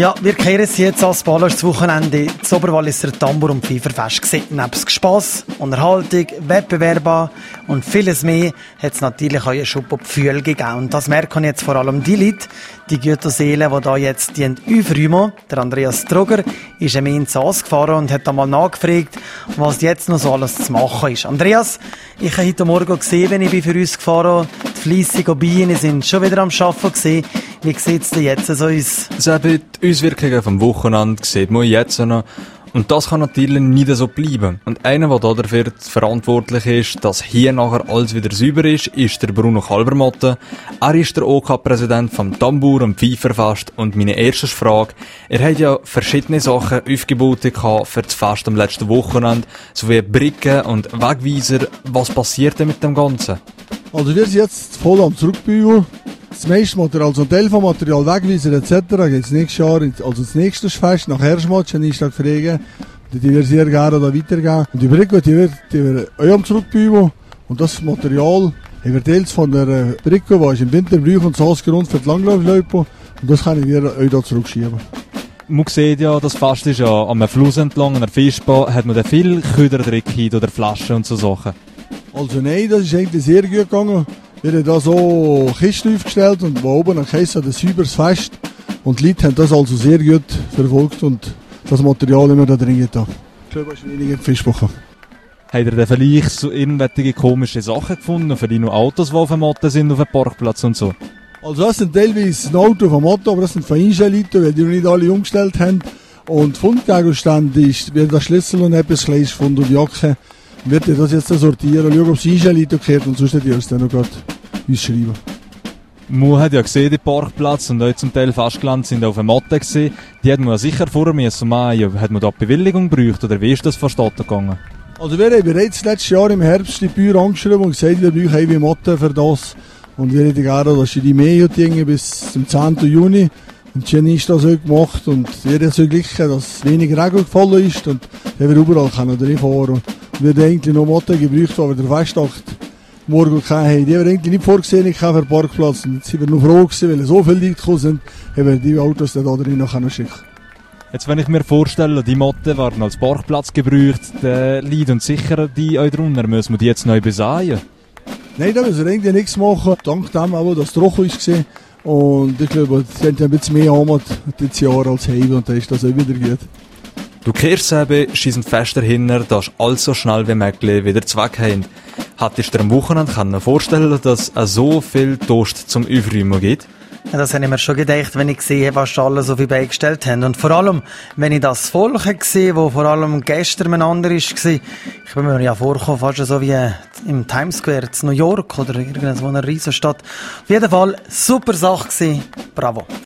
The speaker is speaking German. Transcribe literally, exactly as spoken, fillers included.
Ja, wir kehren es jetzt als Ballast Wochenende. Das Oberwalliser Tambour- und Pfeiferfest gesehen. Nebst Spass, Unterhaltung, Wettbewerbe und vieles mehr hat es natürlich auch einen Schub auf die Gefühle gegeben. Und das merken jetzt vor allem die Leute, die guten Seelen, die da jetzt die aufräumen. Der Andreas Trogger ist ihm ins Saas gefahren und hat einmal nachgefragt, was jetzt noch so alles zu machen ist. Andreas, ich habe heute Morgen gesehen, wenn ich für uns gefahren bin, die fleissigen Bienen sind schon wieder am Arbeiten gewesen. Wie sieht es denn jetzt so aus? Also die Auswirkungen vom Wochenende sieht man jetzt noch. Und das kann natürlich nicht so bleiben. Und einer, der dafür verantwortlich ist, dass hier nachher alles wieder sauber ist, ist der Bruno Kalbermotte. Er ist der OK-Präsident vom Tambour- und Pfeiferfest. Und meine erste Frage, er hat ja verschiedene Sachen aufgeboten für das Fest am letzten Wochenende, sowie Bricken und Wegweiser. Was passiert denn mit dem Ganzen? Also wir sind jetzt voll am Zurückbügeln. Das meiste Material, also ein Teil vom Material, Wegweiser et cetera geht nächstes Jahr, ins, also das nächste Fest, nach Herschmatsch, wenn ich da fragen. Die wir sehr gerne da weitergeben. Und die Brücke, die wird, die wird auch am Zurückbügeln. Und das Material haben wir teils von der Brücke, die ich im Winter brauche, und das Grund für die Langlaufloipe. Und das können wir euch da zurückschieben. Man sieht ja, das Fest ist ja am Fluss entlang, an der Fischbahn. Hat man da viel Köderdreck oder Flaschen und so Sachen? Also nein, das ist eigentlich sehr gut gegangen. Wir haben da so Kisten aufgestellt und wo oben geheißen, das sauberes Fest. Und die Leute haben das also sehr gut verfolgt und das Material immer da drin getan. Ich glaube, es ist weniger Fischwoche. Habt ihr denn vielleicht so irgendwelche komische Sachen gefunden? Vielleicht noch Autos, die auf dem Motto sind, auf dem Parkplatz und so? Also das sind teilweise ein Auto auf dem Motto, aber das sind von Einschaliten, weil die noch nicht alle umgestellt haben. Und Fundgegenstände ist, wird der Schlüssel und etwas Kleines gefunden und die Jacke. Wird ihr das jetzt sortieren und schauen, ob es Einschaliten gehört und sonst hätte ich es dann noch gerade ausschreiben. Man hat ja gesehen, den Parkplatz, und auch zum Teil Festgelände sind auf dem Matte gesehen. Die hat man ja sicher vorher müssen machen. Hat man da Bewilligung gebraucht oder wie ist das vonstatten gegangen? Also wir haben bereits letztes Jahr im Herbst die Bäuer angeschrieben und gesagt, wir brauchen eine Matte für das. Und wir hätten gerne, dass die Mehr bis zum zehnten Juni. Und Jenny ist das auch gemacht und wir haben so Glück, dass wenig Regen gefallen ist und wir haben überall reinfahren. Und wir haben eigentlich noch Matte gebraucht, aber der Festtag morgen hatten. Die haben wir eigentlich nicht vorgesehen für den Parkplatz. Und jetzt sind wir noch froh gewesen, weil so viele Leute gekommen sind, haben wir die Autos da drin noch schicken. Jetzt, wenn ich mir vorstelle, die Motten werden als Parkplatz gebraucht, die Leute und sicher die euch drunter, müssen wir die jetzt neu besäen? Nein, da müssen wir eigentlich nichts machen. Dank dem auch, dass es trocken war. Und ich glaube, sie haben ein bisschen mehr Heimat dieses Jahr als Heim und dann ist das auch wieder gut. Du kehrst eben, schießen fest dahinter, dass alles so schnell wie möglich wieder zurück haben. Hattest du dir am Wochenende vorstellen, dass es so viel Toast zum Aufräumen gibt? Ja, das habe ich mir schon gedacht, wenn ich gesehen habe, was alle so viel beigestellt haben. Und vor allem, wenn ich das Volk gesehen habe, das vor allem gestern miteinander war, ich bin mir ja vorgekommen, fast so wie im Times Square in New York oder irgendwo in einer Riesenstadt. Auf jeden Fall, super Sache gewesen. Bravo.